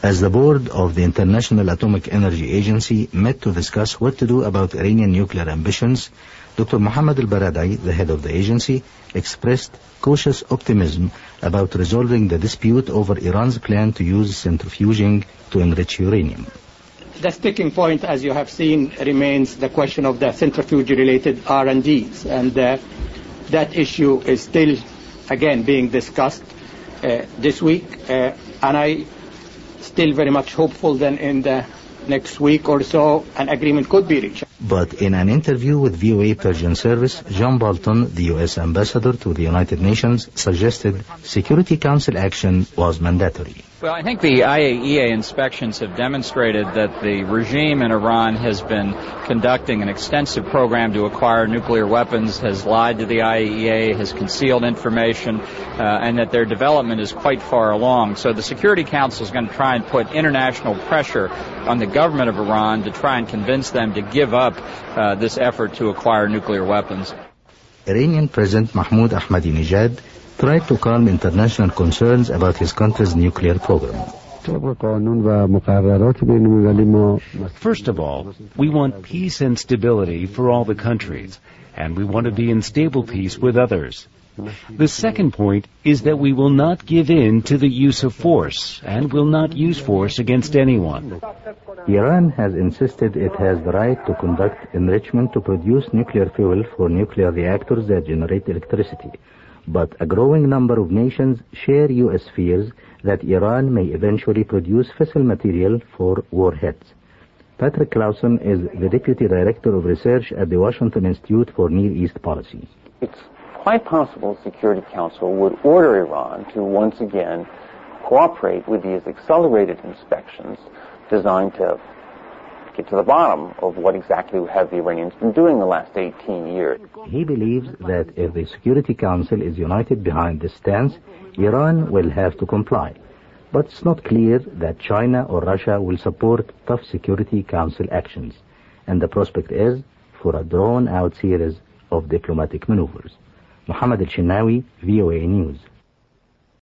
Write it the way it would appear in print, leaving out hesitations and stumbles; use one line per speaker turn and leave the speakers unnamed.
As the board of the International Atomic Energy Agency met to discuss what to do about Iranian nuclear ambitions, Dr. Mohammad al-Baradei, the head of the agency, expressed cautious optimism about resolving the dispute over Iran's plan to use centrifuging to enrich uranium.
The sticking point, as you have seen, remains the question of the centrifuge-related R&Ds, and that issue is still, again, being discussed this week, and I still very much hopeful that in the next week or so an agreement could be reached.
But in an interview with VOA Persian Service, John Bolton, the U.S. ambassador to the United Nations, suggested Security Council action was mandatory.
Well, I think the IAEA inspections have demonstrated that the regime in Iran has been conducting an extensive program to acquire nuclear weapons, has lied to the IAEA, has concealed information, and that their development is quite far along. So the Security Council is going to try and put international pressure on the government of Iran to try and convince them to give up this effort to acquire nuclear weapons.
Iranian President Mahmoud Ahmadinejad tried to calm international concerns about his country's nuclear program.
First of all, we want peace and stability for all the countries, and we want to be in stable peace with others. The second point is that we will not give in to the use of force, and will not use force against anyone.
Iran has insisted it has the right to conduct enrichment to produce nuclear fuel for nuclear reactors that generate electricity. But a growing number of nations share U.S. fears that Iran may eventually produce fissile material for warheads. Patrick Clausen is the Deputy Director of Research at the Washington Institute for Near East Policy.
It's quite possible the Security Council would order Iran to once again cooperate with these accelerated inspections designed to get to the bottom of what exactly have the Iranians been doing the last 18 years.
He believes that if the Security Council is united behind this stance, Iran will have to comply. But it's not clear that China or Russia will support tough Security Council actions, and the prospect is for a drawn-out series of diplomatic maneuvers. Mohammed El-Shinnawi, VOA News.